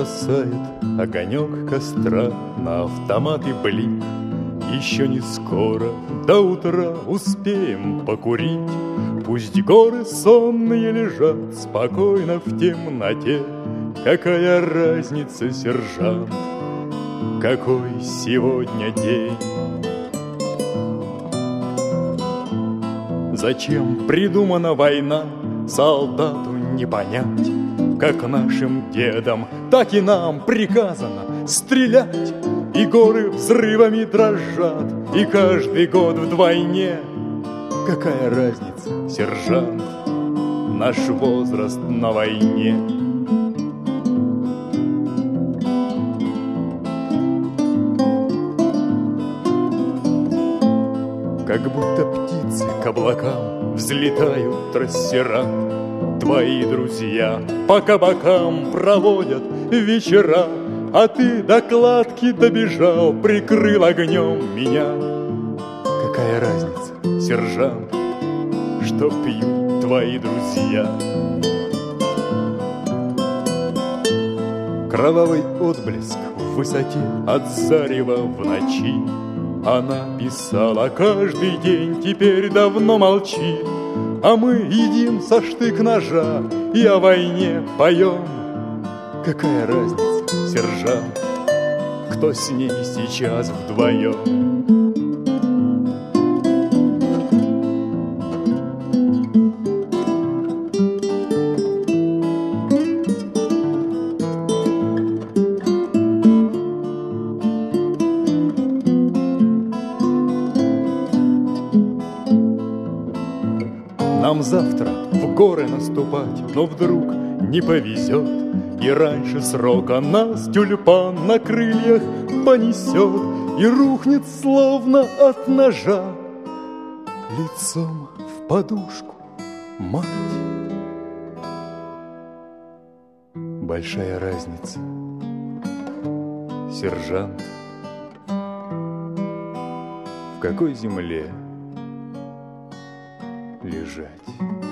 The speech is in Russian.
бросает огонек костра на автомат и блик. Еще не скоро, до утра успеем покурить. Пусть горы сонные лежат спокойно в темноте. Какая разница, сержант, какой сегодня день? Зачем придумана война, солдату не понять. Как нашим дедам, так и нам приказано стрелять. И горы взрывами дрожат, и каждый год вдвойне. Какая разница, сержант, наш возраст на войне? Как будто птицы к облакам взлетают трассера. Твои друзья по кабакам проводят вечера, а ты до кладки добежал, прикрыл огнем меня. Какая разница, сержант, что пьют твои друзья? Кровавый отблеск в высоте от зарева в ночи. Она писала каждый день, теперь давно молчит. А мы едим со штык-ножа и о войне поем. Какая разница, сержант, кто с ней сейчас вдвоем? Нам завтра в горы наступать, но вдруг не повезет, и раньше срока нас тюльпан на крыльях понесет и рухнет словно от ножа лицом в подушку, мать. Большая разница, сержант, в какой земле лежать.